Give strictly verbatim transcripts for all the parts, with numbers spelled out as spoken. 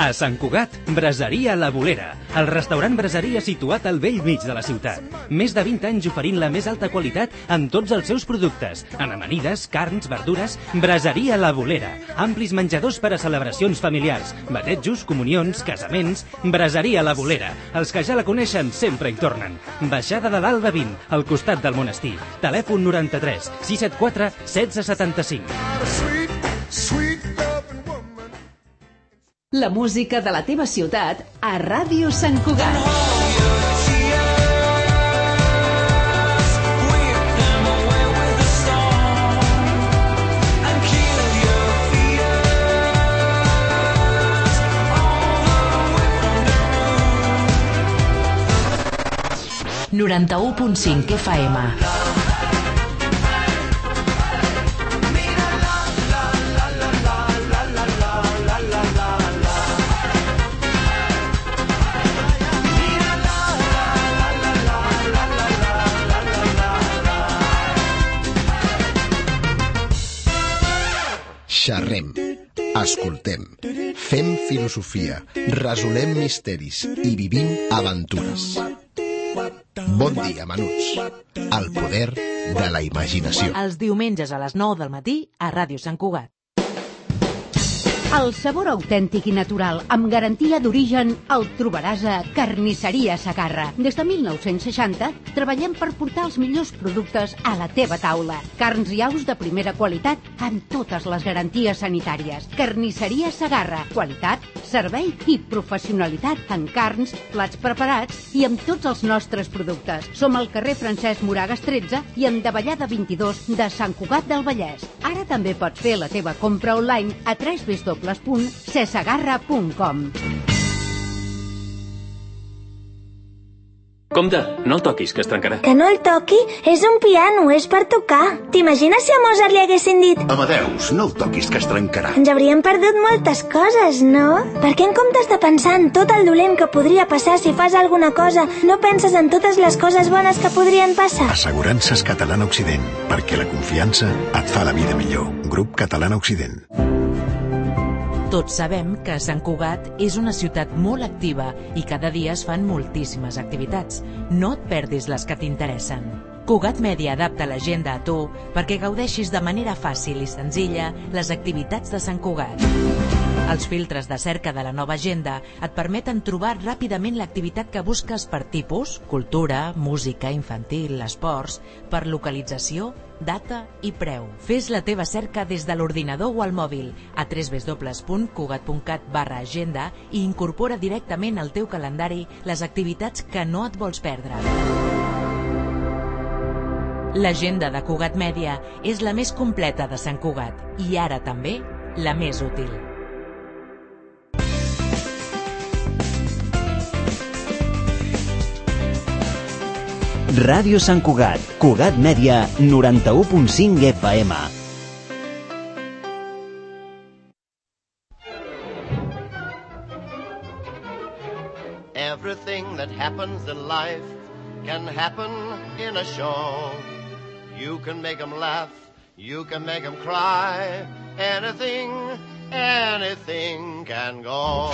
A Sant Cugat, Braseria La Bolera, el restaurant braseria situat al vell mig de la ciutat. Més de vint anys oferint la més alta qualitat en tots els seus productes. En amanides, carns, verdures, Braseria La Bolera. Amplis menjadors per a celebracions familiars, batejos, comunions, casaments. Braseria La Bolera. Els que ja la coneixen sempre hi tornen. Baixada de l'Alba vint, al costat del monestir. Telèfon noranta-tres sis set quatre setze setanta-cinc. La música de la teva ciutat a Ràdio Sant Cugat. noranta-u punt cinc F M. Xerrem, escoltem, fem filosofia, resolem misteris i vivim aventures. Bon dia, menuts. El poder de la imaginació. Els diumenges a les nou del matí a Ràdio Sant Cugat. El sabor autèntic i natural, amb garantia d'origen, el trobaràs a Carnisseria Segarra. Des de mil nou-cents seixanta treballem per portar els millors productes a la teva taula. Carns i aus de primera qualitat amb totes les garanties sanitàries. Carnisseria Segarra. Qualitat, servei i professionalitat en carns, plats preparats i amb tots els nostres productes. Som al carrer Francesc Moragas tretze i en Davallada vint-i-dos de Sant Cugat del Vallès. Ara també pots fer la teva compra online a w w w punt cesegarra punt com. Compte, no el toquis, que es trencarà. Que no el toqui? És un piano, és per tocar. T'imagines si a Mozart li haguessin dit Amadeus, no el toquis, que es trencarà? Ens hauríem perdut moltes coses, no? Per què en comptes de pensar en tot el dolent que podria passar si fas alguna cosa, no penses en totes les coses bones que podrien passar? Assegurances Catalana Occident, perquè la confiança et fa la vida millor. Grup Catalana Occident. Tots sabem que Sant Cugat és una ciutat molt activa i cada dia es fan moltíssimes activitats. No et perdis les que t'interessen. Cugat Mèdia adapta l'agenda a tu perquè gaudeixis de manera fàcil i senzilla les activitats de Sant Cugat. Els filtres de cerca de la nova agenda et permeten trobar ràpidament l'activitat que busques per tipus, cultura, música, infantil, esports, per localització, data i preu. Fes la teva cerca des de l'ordinador o al mòbil a w w w punt cugat punt cat barra agenda i incorpora directament al teu calendari les activitats que no et vols perdre. L'agenda de Cugat Mèdia és la més completa de Sant Cugat i ara també la més útil. Ràdio Sant Cugat, Cugat Mèdia, noranta-u punt cinc F M. Everything that happens in life can happen in a show. You can make them laugh, you can make them cry. Anything, anything can go.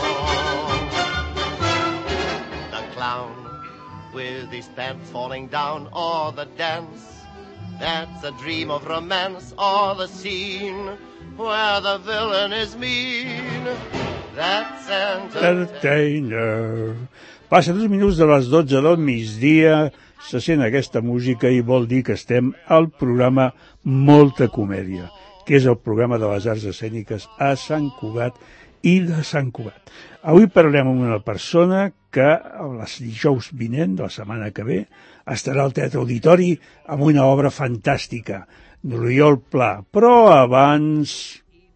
The clown with his pants falling down, or the dance that's a dream of romance, or the scene where the villain is mean. That's entertainer. Passa dos minuts de les dotze del migdia, se sent aquesta música i vol dir que estem al programa Molta Comèdia, que és el programa de les arts escèniques a Sant Cugat i de Sant Cugat. Avui parlem amb una persona que el dijous vinent, de la setmana que ve, estarà al Teatre Auditori amb una obra fantàstica, d'Oriol Pla. Però abans...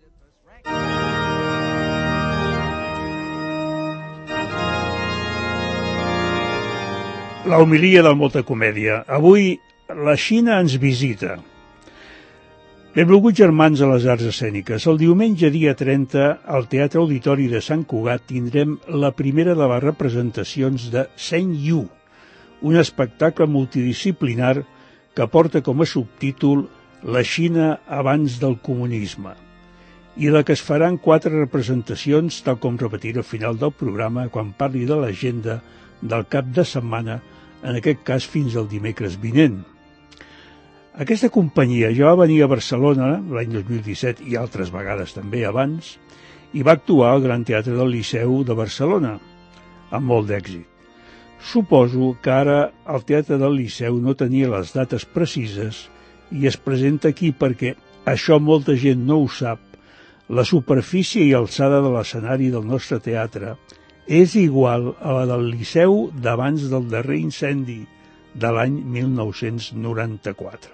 La homilia del Molta Comèdia. Avui la Xina ens visita. Benvolguts germans a les arts escèniques. El diumenge dia trenta, al Teatre Auditori de Sant Cugat, tindrem la primera de les representacions de Shen Yu, un espectacle multidisciplinar que porta com a subtítol La Xina abans del comunisme. i la que es faran quatre representacions, tal com repetiré al final del programa, quan parli de l'agenda del cap de setmana, en aquest cas fins al dimecres vinent. Aquesta companyia ja va venir a Barcelona l'any dos mil disset i altres vegades també abans, i va actuar al Gran Teatre del Liceu de Barcelona, amb molt d'èxit. Suposo que ara el Teatre del Liceu no tenia les dates precises i es presenta aquí perquè, això molta gent no ho sap, la superfície i alçada de l'escenari del nostre teatre és igual a la del Liceu d'abans del darrer incendi de l'any mil nou-cents noranta-quatre.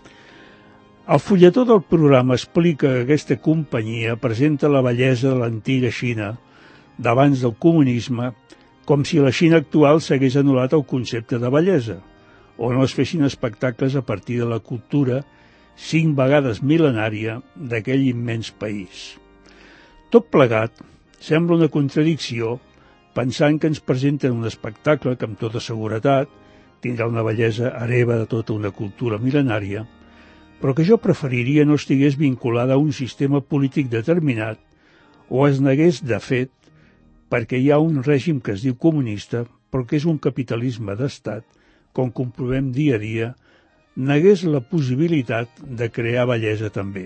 El fulletó del programa explica que aquesta companyia presenta la bellesa de l'antiga Xina, d'abans del comunisme, com si la Xina actual s'hagués anul·lat el concepte de bellesa, o no es fessin espectacles a partir de la cultura cinc vegades mil·lenària d'aquell immens país. Tot plegat sembla una contradicció, pensant que ens presenten un espectacle que amb tota seguretat tindrà una bellesa hereva de tota una cultura mil·lenària, però que jo preferiria no estigués vinculada a un sistema polític determinat o es negués de fet perquè hi ha un règim que es diu comunista, però que és un capitalisme d'estat, com comprovem dia a dia, negués la possibilitat de crear bellesa també.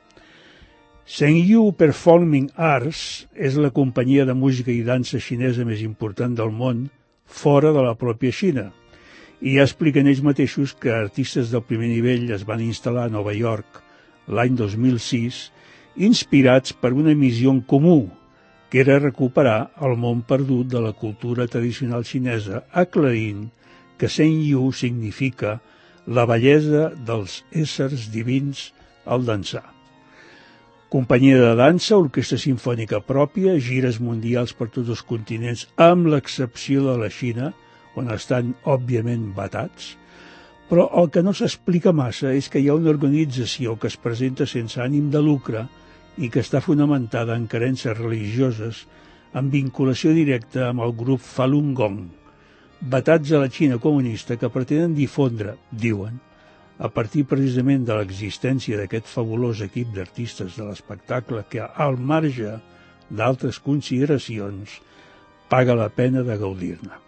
Zhengyu Performing Arts és la companyia de música i dansa xinesa més important del món fora de la pròpia Xina, i ja expliquen ells mateixos que artistes del primer nivell es van instal·lar a Nova York l'any dos mil sis, inspirats per una missió en comú, que era recuperar el món perdut de la cultura tradicional xinesa, aclarint que Zhengyu significa la bellesa dels éssers divins al dansar. Companyia de dansa, orquestra simfònica pròpia, gires mundials per tots els continents, amb l'excepció de la Xina, on estan, òbviament, vetats, però el que no s'explica massa és que hi ha una organització que es presenta sense ànim de lucre i que està fonamentada en creences religioses en vinculació directa amb el grup Falun Gong, vetats a la Xina comunista que pretenen difondre, diuen, a partir precisament de l'existència d'aquest fabulós equip d'artistes de l'espectacle que, al marge d'altres consideracions, paga la pena de gaudir-ne.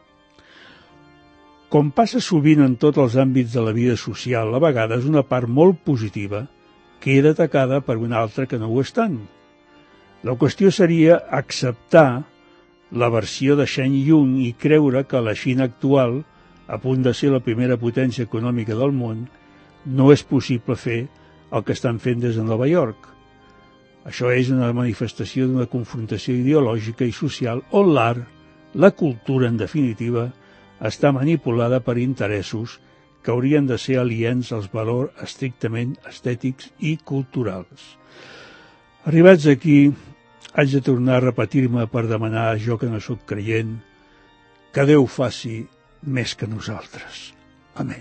Com passa sovint en tots els àmbits de la vida social, a vegades una part molt positiva queda atacada per una altra que no ho és tant. La qüestió seria acceptar la versió de Shen Yun i creure que la Xina actual, a punt de ser la primera potència econòmica del món, no és possible fer el que estan fent des de Nova York. Això és una manifestació d'una confrontació ideològica i social on l'art, la cultura en definitiva, està manipulada per interessos que haurien de ser aliens als valors estrictament estètics i culturals. Arribats aquí, haig de tornar a repetir-me per demanar a jo que no sóc creient que Déu faci més que nosaltres. Amén.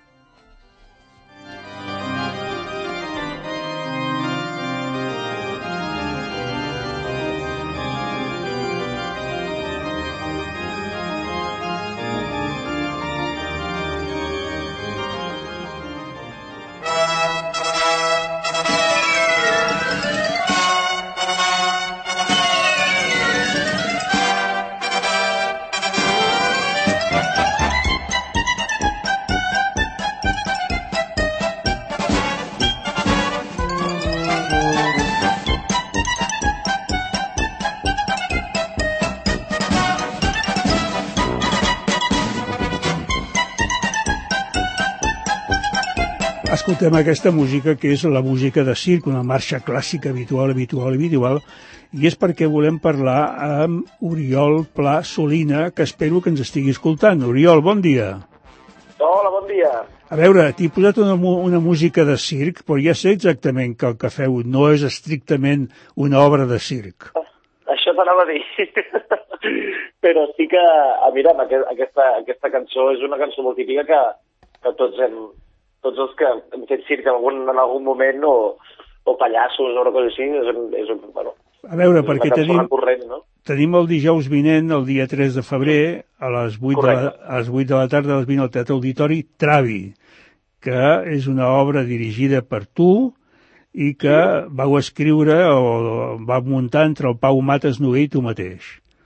Escoltem aquesta música, que és la música de circ, una marxa clàssica habitual, habitual, habitual, i és perquè volem parlar amb Oriol Pla Solina, que espero que ens estigui escoltant. Oriol, bon dia. Hola, bon dia. A veure, t'he posat una, una música de circ, però ja sé exactament que el que feu no és estrictament una obra de circ. Això t'anava a dir. Però sí que, mira, aquesta, aquesta cançó és una cançó molt típica que, que tots hem... tots els que hem fet circ en algun, en algun moment, o, o pallassos o una cosa així, és, un, és, un, bueno, a veure, és perquè una tenim, corrent, no? Tenim el dijous vinent, el dia tres de febrer, a les vuit, de la, a les vuit de la tarda, a les vint al Teatre Auditori, Travi, que és una obra dirigida per tu i que vau escriure o vau muntar entre el Pau Mates Noguer i tu mateix.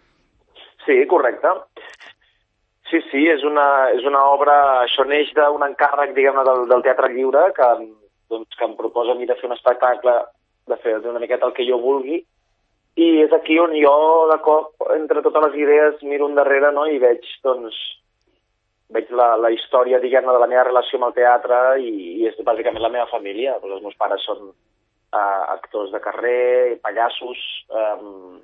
Sí, correcte. Sí, sí, és una, és una obra, això neix d'un encàrrec, diguem-ne, del, del Teatre Lliure, que, doncs, que em proposa a mi de fer un espectacle, de fer una miqueta el que jo vulgui, i és aquí on jo, de cop, entre totes les idees, miro endarrere, no?, i veig, doncs, veig la, la història, diguem-ne, de la meva relació amb el teatre, i, i és bàsicament la meva família. Els meus pares són uh, actors de carrer, pallassos, um,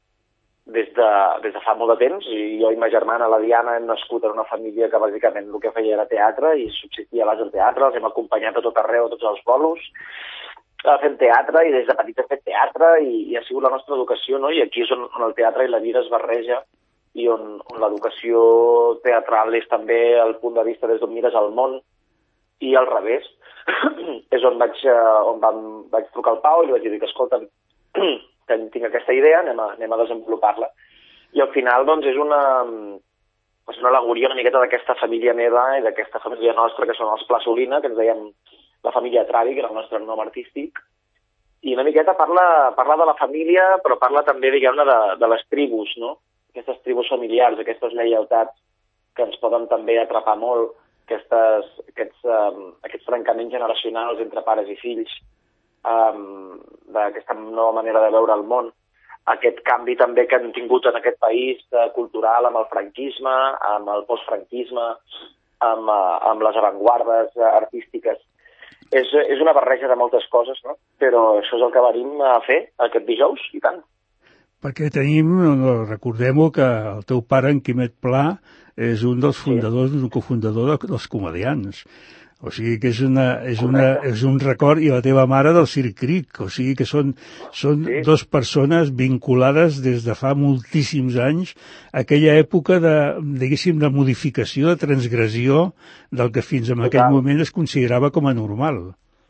des de, des de fa molt de temps, i jo i ma germana, la Diana, hem nascut en una família que bàsicament el que feia era teatre i subsistia a base del teatre, els hem acompanyat a tot arreu, a tots els bolos, fent teatre, i des de petit he fet teatre, i, i ha sigut la nostra educació, no? I aquí és on, on el teatre i la vida es barreja, i on, on l'educació teatral és també el punt de vista des d'on mires el món, i al revés. És on vaig, on vam, vaig trucar al Pau i li vaig dir que, escolta, tinc aquesta idea, anem a, anem a desenvolupar-la. I al final, doncs, és una, és una al·legoria una miqueta d'aquesta família meva i d'aquesta família nostra, que són els Plasolina, que ens dèiem la família Travi, que era el nostre nom artístic. I una miqueta parla, parla de la família, però parla també, diguem-ne, de, de les tribus, no? Aquestes tribus familiars, aquestes lleialtats que ens poden també atrapar molt, aquestes, aquests, um, aquests trencaments generacionals entre pares i fills, Um, d'aquesta nova manera de veure el món, aquest canvi també que han tingut en aquest país uh, cultural amb el franquisme, amb el postfranquisme, amb, uh, amb les avantguardes uh, artístiques. És, és una barreja de moltes coses, no? Però això és el que venim a fer aquest dijous, i tant. Perquè tenim, recordem-ho, que el teu pare, en Quimet Pla, és un dels fundadors, sí. un cofundador de, dels Comedians. O sigui que és, una, és, una, és un record, i la teva mare del Circ Cric, o sigui que són, són sí. dos persones vinculades des de fa moltíssims anys a aquella època de, diguéssim, de modificació, de transgressió del que fins en aquell moment es considerava com a normal.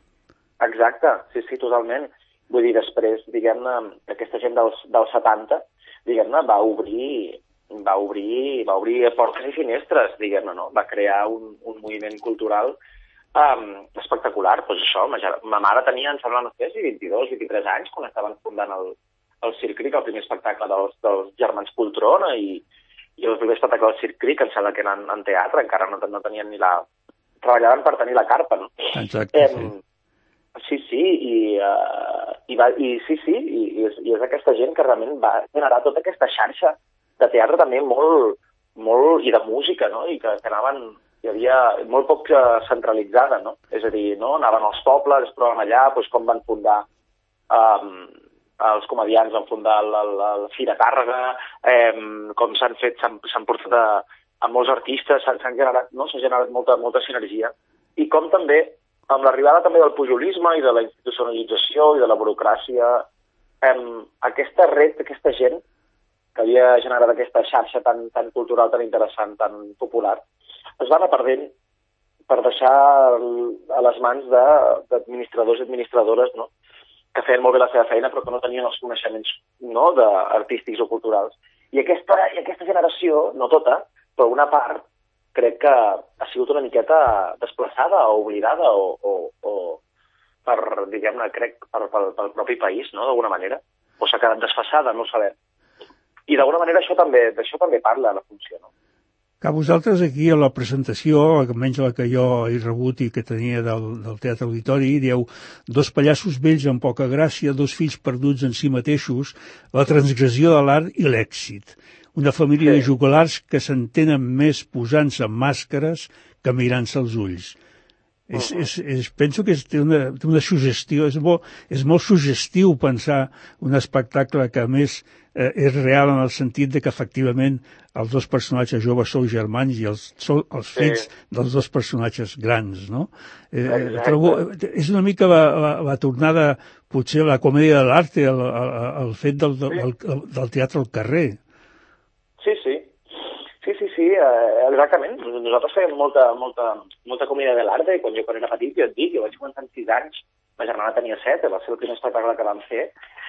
Exacte, sí, sí, totalment. Vull dir, després, diguem-ne, aquesta gent dels, dels setanta, diguem-ne, va obrir, va obrir, va obrir portes i finestres, diguem-ne, no? Va crear un, un moviment cultural Um, espectacular. Pues això, ma, ma mare tenia, em sembla, no sé si vint-i-dos, vint-i-tres anys quan estaven fundant el, el Circ Cric, el primer espectacle dels, dels germans Poltrona, i, i el primer espectacle del Circ Cric, em sembla que eren en teatre, encara no, no tenien ni la... treballaven per tenir la carpa, no? Exacte, eh, sí. Sí, sí, i, uh, i, va, i sí, sí, i, i, és, i és aquesta gent que realment va generar tota aquesta xarxa de teatre també molt, molt, i de música, no? I que, que anaven... hi havia molt poc centralitzada, no? És a dir, no? Anaven als pobles, es provaven allà, doncs com van fundar um, els comedians, van fundar la, la, la Fira Tàrrega, um, com s'han fet, s'han portat a, a molts artistes, s'han generat, no? S'ha generat molta, molta sinergia, i com també, amb l'arribada també del pujolisme i de la institucionalització i de la burocràcia, um, aquesta red, aquesta gent que havia generat aquesta xarxa tan, tan cultural, tan interessant, tan popular, es van anar perdent per deixar a les mans d'administradors i administradores, no? Que feien molt bé la seva feina però que no tenien els coneixements, no? De artístics o culturals. I aquesta, i aquesta generació, no tota, però una part, crec que ha sigut una miqueta desplaçada o oblidada o, o, o per, diguem-ne, crec, per, per, pel propi país, no? D'alguna manera. O s'ha quedat desfasada, no ho sabem. I d'alguna manera això també, d'això també parla la funció, no? Que vosaltres aquí a la presentació, almenys la que jo he rebut i que tenia del, del Teatre Auditori, dieu dos pallassos vells amb poca gràcia, dos fills perduts en si mateixos, la transgressió de l'art i l'èxit. Una família sí. de joglars que s'entenen més posant-se màscares que mirant-se als ulls. Uh -huh. és, és, és, penso que és, té, una, té una suggestió, és molt, és molt suggestiu pensar un espectacle que a més eh, és real en el sentit de que efectivament els dos personatges joves sou germans i els, sou els fills sí. dels dos personatges grans, no? Eh, trobo, és una mica la, la, la tornada, potser la comèdia de l'arte, el, el, el fet del, del, del, del teatre al carrer. Sí, sí. Sí, sí, sí, eh, exactament. Nosaltres fèiem molta, molta, molta comèdia de l'arte, i quan jo quan era petit, jo et dic, jo vaig començar amb sis anys, ma germana tenia set, va ser el primer espectacle que vam fer,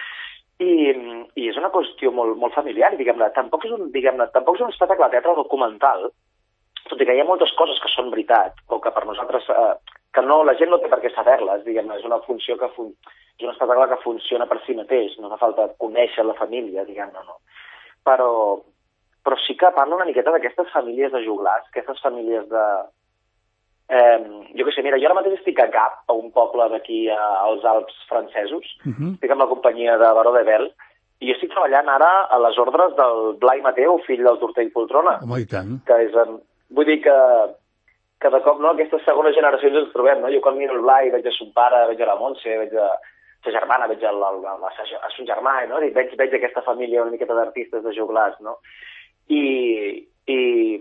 i, i és una qüestió molt, molt familiar, diguem-ne, tampoc és un, diguem-ne, tampoc és un espectacle de teatre documental, tot i que hi ha moltes coses que són veritat, o que per nosaltres eh, que no, la gent no té per què saber-les, diguem-ne, és una funció que fun... és un espectacle que funciona per si mateix, no fa falta conèixer la família, diguem-ne, no. Però, però sí que parla una miqueta d'aquestes famílies de joglars, aquestes famílies de... Eh, jo què sé, mira, jo ara mateix estic a Gap, a un poble d'aquí als Alps francesos, uh-huh. estic amb la companyia de Baró de Bel, i estic treballant ara a les ordres del Blai Mateu, fill del Tortell Poltrona. Home, i tant. Que és, vull dir que, que de cop, no, aquestes segones generacions ens trobem, no? Jo quan miro el Blai veig a son pare, veig a la Montse, veig a sa germana, veig a, la, a, a, a son germà, no? I veig, veig aquesta família una miqueta d'artistes de joglars, no? I, i,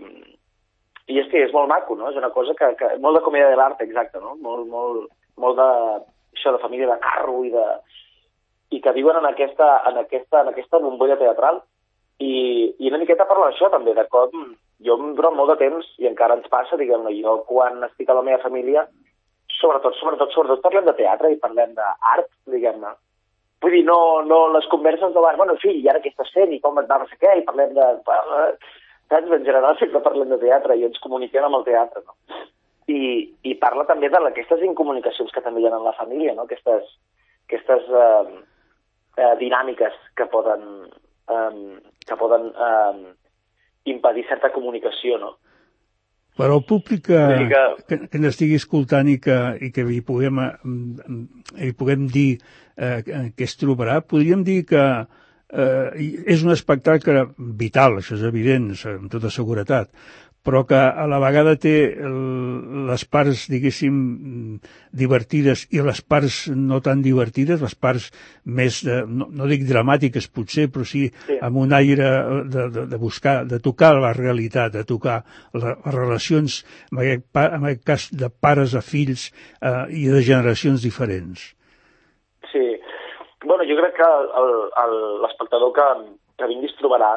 i és que és molt maco, no? És una cosa que, que molt de comèdia de l'art, exacte, no? Molt, molt, molt de, això, de família de carro i de... i que viuen en aquesta, en aquesta, en aquesta bombolla teatral. I, i una miqueta parla d'això, també, de com jo durant molt de temps, i encara ens passa, diguem-ne, jo quan estic a la meva família, sobretot, sobretot, sobretot parlem de teatre i parlem d'art, diguem-ne. Vull dir, no, no les converses no van, bueno, fill, i ara què estàs fent, i com et va no sé què, i parlem de... Saps? En general sempre parlem de teatre i ens comuniquem amb el teatre, no? I, i parla també d'aquestes incomunicacions que també hi ha en la família, no? Aquestes, aquestes eh, eh, dinàmiques que poden, eh, que poden eh, impedir certa comunicació, no? Per al públic que, que, que n'estigui escoltant i que, i que hi puguem, hi puguem dir eh, què es trobarà, podríem dir que eh, és un espectacle vital, això és evident, amb tota seguretat, però que a la vegada té les parts, diguéssim, divertides i les parts no tan divertides, les parts més, de, no, no dic dramàtiques potser, però sí, sí. amb un aire de, de, de buscar, de tocar la realitat, de tocar la, les relacions, en aquest, en aquest cas, de pares a fills eh, i de generacions diferents. Sí. Bueno, jo crec que l'espectador que, que vingui es trobarà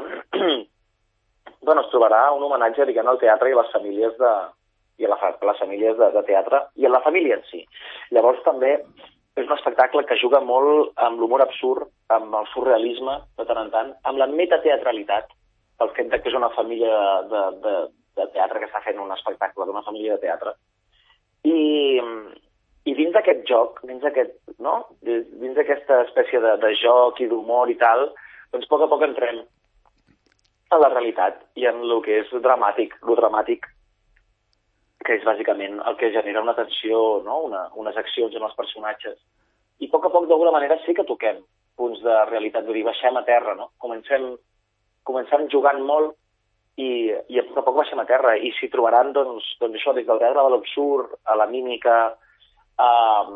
bueno, es trobarà un homenatge, diguem, al teatre i a les famílies de, i a, la, a les famílies de, de teatre i a la família en si. Llavors també és un espectacle que juga molt amb l'humor absurd, amb el surrealisme, de tant en tant, amb la metateatralitat, pel fet que és una família de, de, de teatre que està fent un espectacle d'una família de teatre. I, i dins d'aquest joc, dins d'aquest, no? Dins d'aquesta espècie de, de joc i d'humor i tal, doncs a poc a poc entrem a la realitat i en el que és dramàtic, el dramàtic, que és bàsicament el que genera una tensió, no? una, unes accions en els personatges. I a poc a poc, d'alguna manera, sí que toquem punts de realitat, vull dir, baixem a terra, no? Comencem, comencem jugant molt i, i a poc a poc baixem a terra. I s'hi trobaran, doncs, doncs això, des del teatre de l'absurd, a la mímica, a,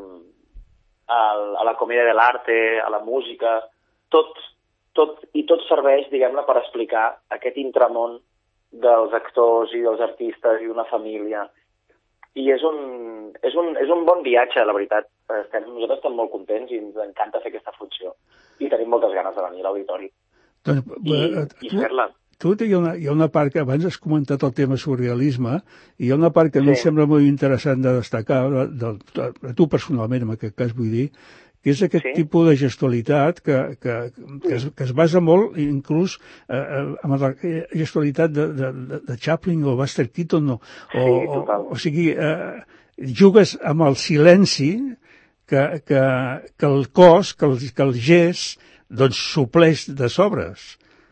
a, a la comèdia de l'arte, a la música, tot... Tot, i tot serveix, diguem-ne, per explicar aquest intramón dels actors i dels artistes i d'una família. I és un, és, un, és un bon viatge, la veritat. Estem, nosaltres estem molt contents i ens encanta fer aquesta funció. I tenim moltes ganes de venir a l'auditori doncs, i, i fer-la. Tu, hi ha, una, hi ha una part que abans has comentat el tema surrealisme i hi ha una part que a mi sí. em sembla molt interessant de destacar, de, de, de tu personalment, en aquest cas vull dir, que és aquest sí. tipus de gestualitat que, que, que, es, que es basa molt inclús eh, en la gestualitat de, de, de Chaplin o Buster Keaton o, sí, o, o, o sigui, eh, jugues amb el silenci que, que, que el cos, que el, que el gest doncs supleix de sobres.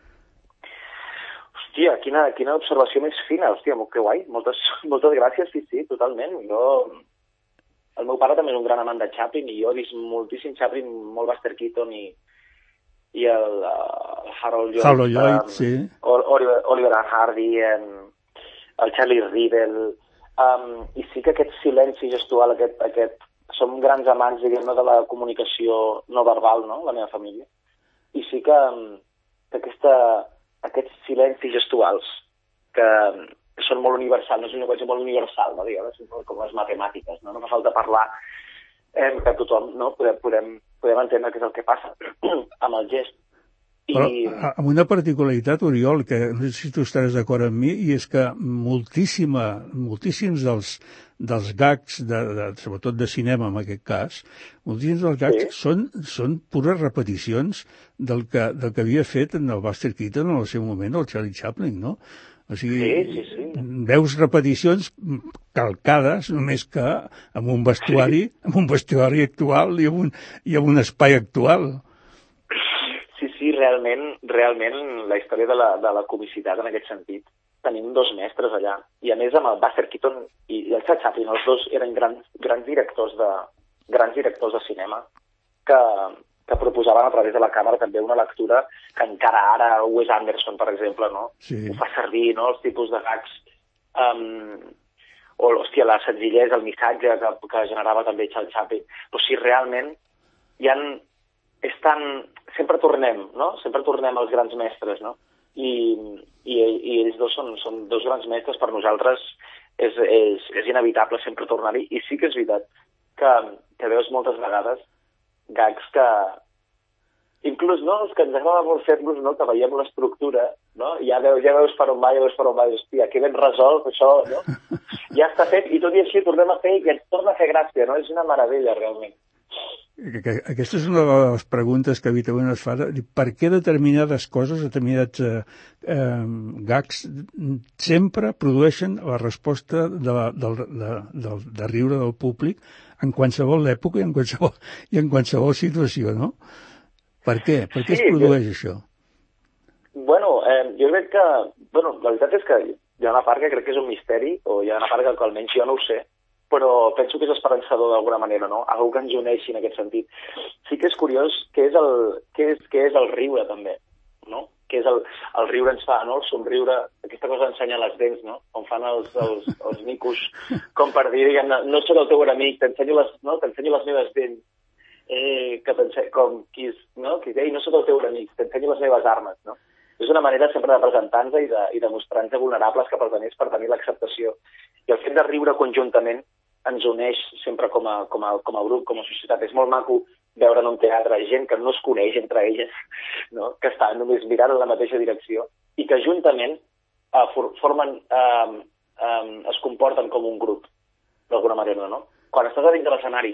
Hòstia, quina, quina observació més fina, hòstia, que guai, moltes, moltes gràcies, sí, sí, totalment. Jo... El meu pare també és un gran amant de Chaplin i jo he vist moltíssim Chaplin, molt Buster Keaton i, i el, el Harold Lloyd, Harold Lloyd um, sí. Oliver, Oliver and Hardy, um, el Charlie Riddell, um, i sí que aquest silenci gestual, aquest, aquest, som grans amants, diguem-ne, de la comunicació no verbal, no?, la meva família, i sí que, um, que aquesta, aquests silencis gestuals que... són molt universals, no és un llenguatge molt universal, no, diguem, com les matemàtiques, no? No fa falta parlar eh, que tothom, no? Podem, podem, podem entendre què és el que passa amb el gest. I... Però amb una particularitat, Oriol, que no sé si tu estaràs d'acord amb mi, i és que moltíssima, moltíssims dels, dels gags, de, de, sobretot de cinema en aquest cas, moltíssims dels gags sí. són, són pures repeticions del que, del que havia fet en el Buster Keaton en el seu moment, el Charlie Chaplin, no? O sigui, sí, sí, sí. veus repeticions calcades, només que amb un vestuari, sí. amb un vestuari actual i amb un, i amb un espai actual. Sí, sí, realment, realment la història de la, de la comicitat en aquest sentit. Tenim dos mestres allà, i a més amb el Buster Keaton i el Charles Chaplin, els dos eren grans, grans directors de grans directors de cinema que, que proposaven a través de la càmera també una lectura que encara ara Wes Anderson, per exemple, no? Sí. Ho fa servir, no? Els tipus de gags um, o, hòstia, la senzillesa, el missatge que, que generava també Charles Chaplin. Però si realment hi ha... És tan... Sempre tornem, no? Sempre tornem als grans mestres, no? I, i, i ells dos són, són dos grans mestres. Per nosaltres és, és, és inevitable sempre tornar-hi, i sí que és veritat que, que veus moltes vegades gags que inclús, no, els que ens agrada molt fer-los, no, que veiem l'estructura, no, ja veus, ja veus per on va, ja veus per on va, i hòstia, que ben resolt això, no? Ja està fet, i tot i així tornem a fer i ens torna a fer gràcia, no? És una meravella, realment. Aquesta és una de les preguntes que habitualment es fa. Per què determinades coses, determinats eh, eh, gags, sempre produeixen la resposta de, la, de, de, de, de riure del públic en qualsevol època i en qualsevol, i en qualsevol situació, no? Per què? Per què sí, es produeix jo... això? Bueno, eh, jo crec que... Bueno, la veritat és que hi ha una part que crec que és un misteri, o hi ha una part que almenys jo no ho sé, però penso que és esperançador d'alguna manera, no? Algú que ens uneixi en aquest sentit. Sí que és curiós què és el, què és, què és el riure, també, no? Què és el, el riure ens fa, no? El somriure, aquesta cosa ensenya les dents, no? Com fan els, els, els micos, com per dir, diguem, no soc el teu enemic, t'ensenyo les, no? T'ensenyo les meves dents, eh, que t'ensenyo, com qui, no? Qui diu, no soc el teu enemic, t'ensenyo les meves armes, no? És una manera sempre de presentar-nos i de, i de mostrar-nos vulnerables cap als altres per tenir l'acceptació. I el fet de riure conjuntament ens uneix sempre com a, com a, com a grup, com a societat. És molt maco veure en un teatre gent que no es coneix entre elles, no? Que estan només mirant en la mateixa direcció i que juntament eh, for, formen, eh, eh, es comporten com un grup, d'alguna manera, no? Quan estàs a dins de l'escenari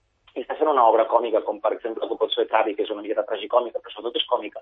i estàs fent una obra còmica, com per exemple que pot ser Travi, que és una miqueta tragicòmica, però sobretot és còmica,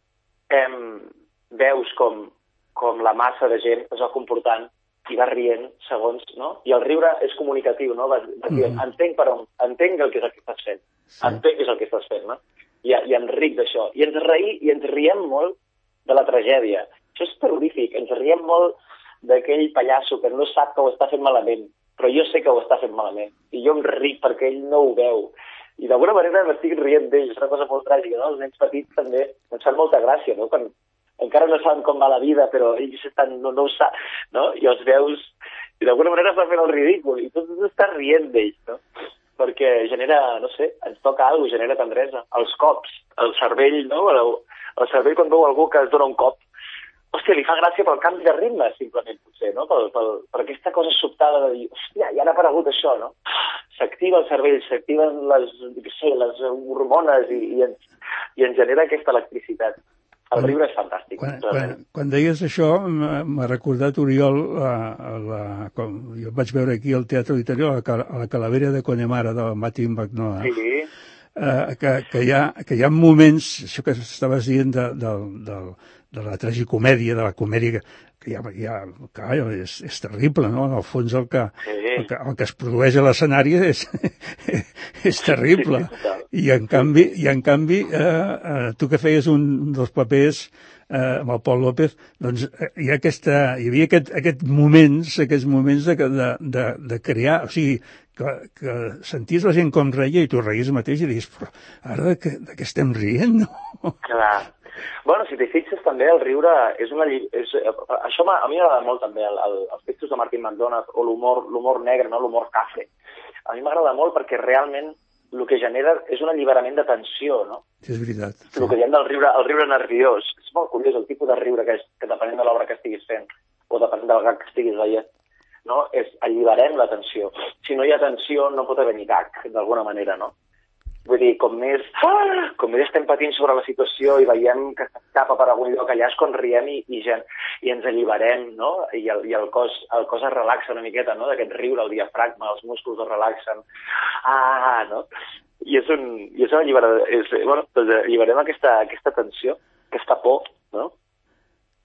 eh, veus com, com la massa de gent es va comportant i va rient segons, no? I el riure és comunicatiu, no? Va, va dir, mm. entenc per on, entenc el que és el que estàs fent, sí. Entenc què és el que estàs fent, no? I, i enric d'això. I ens reï, i ens riem molt de la tragèdia. Això és terrorífic, ens riem molt d'aquell pallasso que no sap que ho està fent malament, però jo sé que ho està fent malament, i jo em ric perquè ell no ho veu. I d'alguna manera m'estic rient d'ell, és una cosa molt tràgica, no? Els nens petits també ens fan molta gràcia, no? Quan encara no saben com va la vida, però ells estan, no, no ho saben, no? I els veus, i d'alguna manera estan fent el ridícul, i tu estàs rient d'ells, no? Perquè genera, no sé, ens toca alguna cosa, genera tendresa. Els cops, el cervell, no? El, el cervell quan veu algú que es dona un cop, hòstia, li fa gràcia pel canvi de ritme, simplement, potser, no? Per, per, per aquesta cosa sobtada de dir, hòstia, ja ha aparegut això, no? S'activa el cervell, s'activen les, sé, les hormones i, i, ens, i ens genera aquesta electricitat. El riure és fantàstic. Quan, quan, quan deies això, m'ha recordat, Oriol, la, la, com, jo vaig veure aquí al Teatre Auditori a la, a la Calavera de Connemara, de Matthew McConaughey, sí. eh, que, que, hi ha, que hi ha moments, això que estaves dient de, de, de, de la tragicomèdia, de la comèdia, que hi ha, hi ha, clar, és, és terrible, no? En el fons el que, sí. el que, el que es produeix a l'escenari és, és terrible. Sí, I en canvi, i en canvi eh, eh, tu que feies un dels papers eh, amb el Pol López, doncs eh, hi, ha aquesta, hi havia aquest, aquest moments, aquests moments de, de, de, de crear, o sigui, que, que senties la gent com reia i tu reies mateix i dius, però ara de què, de què estem rient, no? Clar. Bueno, si t'hi fixes també, el riure és una... És, això a mi m'agrada molt també, el, el, els textos de Martin McDonagh o l'humor l'humor negre, no? L'humor cafre. A mi m'agrada molt perquè realment el que genera és un alliberament de tensió, no? Sí, és veritat. Sí. El que diem del riure, el riure nerviós. És molt curiós el tipus de riure que, és, que depenent de l'obra que estiguis fent o depenent del gag que estiguis veient, no? És alliberem la tensió. Si no hi ha tensió no pot haver ni gag, d'alguna manera, no? Vull dir, com més, ah, com més estem patint sobre la situació i veiem que s'escapa per algun lloc, allà és quan riem i, i, ja, i ens alliberem, no? I, el, i el, cos, el cos es relaxa una miqueta, no? D'aquest riure, el diafragma, els músculs es relaxen. Ah, no? I és un, i és un alliberador, és, bueno, doncs alliberem aquesta, aquesta tensió, aquesta por, no?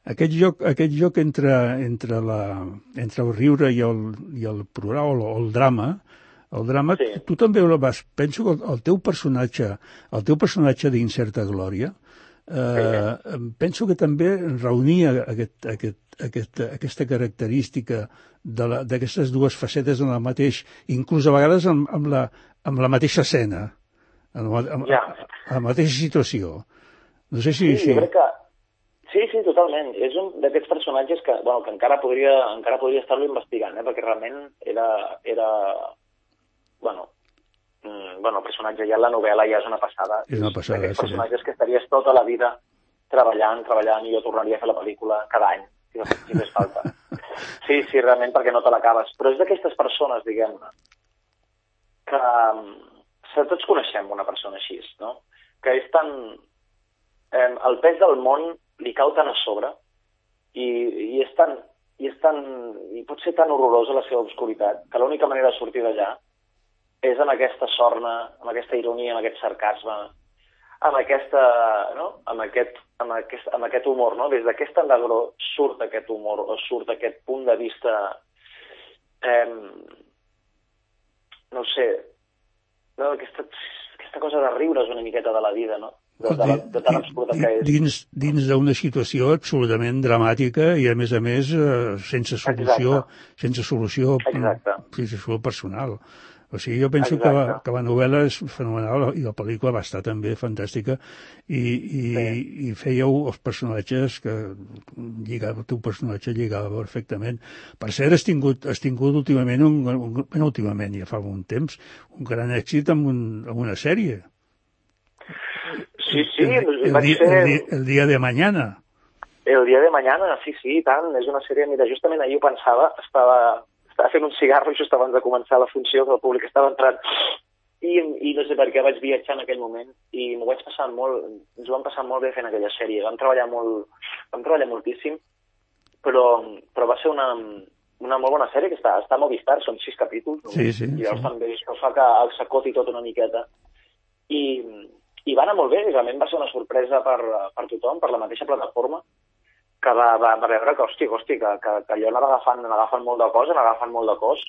Aquest joc, aquest joc entre, entre, la, entre el riure i el, i el programa, o el drama, el drama, sí. tu, tu també el vas... Penso que el, el teu personatge, el teu personatge d'Incerta Glòria, eh, sí. penso que també reunia aquest, aquest, aquest, aquesta característica d'aquestes dues facetes en el mateix, inclús a vegades amb, amb, la, amb la mateixa escena, amb, amb, ja. amb la mateixa situació. No sé si... Sí, jo crec que... Sí, sí, totalment. És un d'aquests personatges que, bueno, que encara podria, encara podria estar-lo investigant, eh? Perquè realment era... era bueno, mm, bueno, el personatge ja en la novel·la ja és una passada. És una passada, d'aquests sí. personatges que estaries tota la vida treballant, treballant, i jo tornaria a fer la pel·lícula cada any, si, si fes falta. Sí, sí, realment, perquè no te l'acabes. Però és d'aquestes persones, diguem-ne, que um, tots coneixem una persona així, no? Que és tan... Eh, el pes del món li cau tan a sobre i, i, és tan, i, és tan, i pot ser tan horrorosa la seva obscuritat que l'única manera de sortir d'allà és amb aquesta sorna, amb aquesta ironia, amb aquest sarcasme, amb aquesta, no? amb, aquest, amb, aquest, amb aquest humor, no? Des d'aquest endegró surt aquest humor, o surt aquest punt de vista, eh, no sé, no? Aquesta, aquesta cosa de riure's una miqueta de la vida, no? De, de, de tan absurda que és. Dins, dins d'una situació absolutament dramàtica i, a més a més, eh, sense solució, Exacte. sense solució, Exacte. sense solució personal. O sigui, jo penso que la, que la novel·la és fenomenal i la pel·lícula va estar també fantàstica i, i, sí. i fèieu els personatges que lligava, el teu personatge lligava perfectament. Per cert, has tingut, has tingut últimament, un, un, no últimament, ja fa un temps, un gran èxit amb, un, amb una sèrie. Sí, sí, el, el, vaig dia, fer... el, dia, el dia de mañana. El dia de mañana, sí, sí, tant. És una sèrie, mira, justament ahir ho pensava, estava, estava fent un cigarro just abans de començar la funció, que el públic estava entrant, i, i no sé per què vaig viatjar en aquell moment, i m'ho vaig passar molt, ens ho vam passar molt bé fent aquella sèrie. Vam treballar molt, vam treballar moltíssim, però, però va ser una, una molt bona sèrie que està, està a Movistar, són sis capítols, sí, sí, i llavors sí. també això fa que el s'acoti tot una miqueta. I... I va anar molt bé, realment va ser una sorpresa per, per tothom, per la mateixa plataforma, que va, va, va veure que, hosti, hosti, que, que, que allò anava agafant, anava agafant molt de cos, anava agafant molt de cos,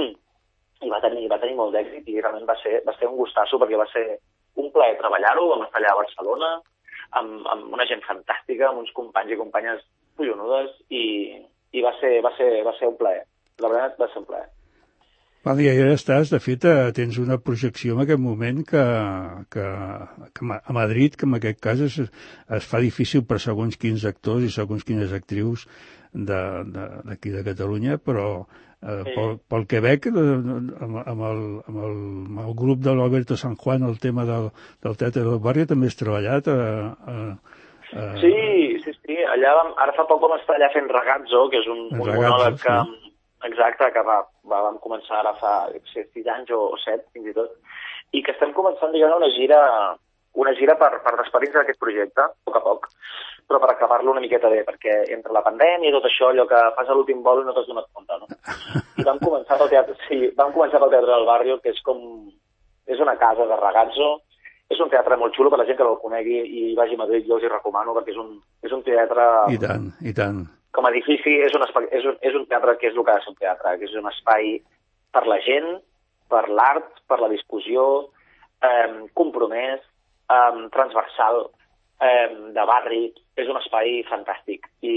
i va tenir, va tenir molt d'èxit, i realment va ser, va ser un gustasso, perquè va ser un plaer treballar-ho, vam estar allà a Barcelona, amb, amb una gent fantàstica, amb uns companys i companyes collonudes, i, i va, ser, va, ser, va ser un plaer. La veritat va ser un plaer. Val, i ja estàs, de fet, tens una projecció en aquest moment que, que, que a Madrid, que en aquest cas es, es fa difícil per segons quins actors i segons quines actrius d'aquí de, de, de Catalunya, però eh, sí. pel, pel Quebec, amb, amb, el, amb, el, amb el grup de l'Alberto San Juan, el tema del, del Teatre del Barri, també has treballat. A, a, a... Sí, sí, sí. Allà vam, ara fa poc vam estar allà fent Ragazzo, que és un, un Ragazzo, monòleg que... Sí. Exacte, que va, va, vam començar ara fa sé, sis anys o, o set, fins i tot, i que estem començant, diguem, una gira, una gira per, per despedir-nos d'aquest projecte, a poc a poc, però per acabar-lo una miqueta bé, perquè entre la pandèmia i tot això, allò que fas a l'últim vol no t'has donat compte, no? I vam començar pel teatre, sí, vam començar pel Teatre del Barri, que és com, és una casa de Ragazzo, és un teatre molt xulo per la gent que no el conegui i vagi a Madrid, jo els hi recomano, perquè és un, és un teatre... I tant, i tant. Com a edifici és un, espai, és, un, és un teatre que és el que ha de ser un teatre, que és un espai per la gent, per l'art, per la discussió, eh, compromès, eh, transversal, eh, de barri, és un espai fantàstic. I,